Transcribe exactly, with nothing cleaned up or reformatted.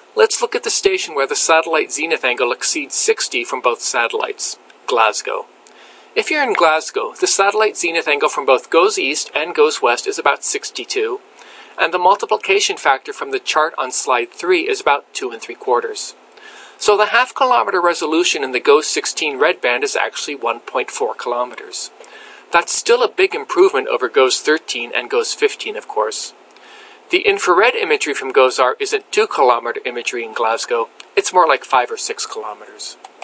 Let's look at the station where the satellite zenith angle exceeds sixty from both satellites, Glasgow. If you're in Glasgow, the satellite zenith angle from both GOES East and GOES West is about sixty-two, and the multiplication factor from the chart on slide three is about two and three quarters. So the half kilometer resolution in the GOES sixteen red band is actually one point four kilometers. That's still a big improvement over GOES thirteen and GOES fifteen, of course. The infrared imagery from GOES-R isn't two kilometer imagery in Glasgow, it's more like five or six kilometers.